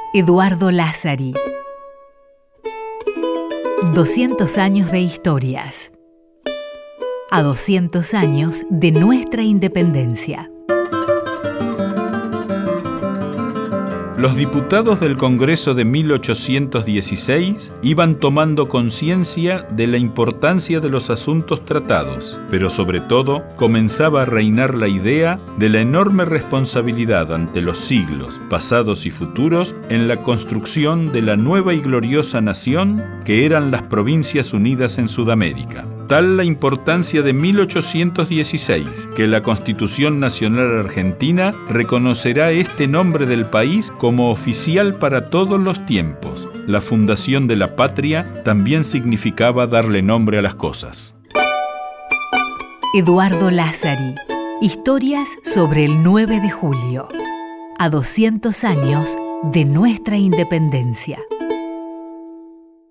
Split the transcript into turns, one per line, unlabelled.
Eduardo Lázari. 200 años de historias. A 200 años de nuestra independencia.
Los diputados del Congreso de 1816 iban tomando conciencia de la importancia de los asuntos tratados, pero sobre todo comenzaba a reinar la idea de la enorme responsabilidad ante los siglos, pasados y futuros, en la construcción de la nueva y gloriosa nación que eran las Provincias Unidas en Sudamérica. Tal la importancia de 1816, que la Constitución Nacional Argentina reconocerá este nombre del país como oficial para todos los tiempos. La fundación de la patria también significaba darle nombre a las cosas.
Eduardo Lázari. Historias sobre el 9 de julio. A 200 años de nuestra independencia.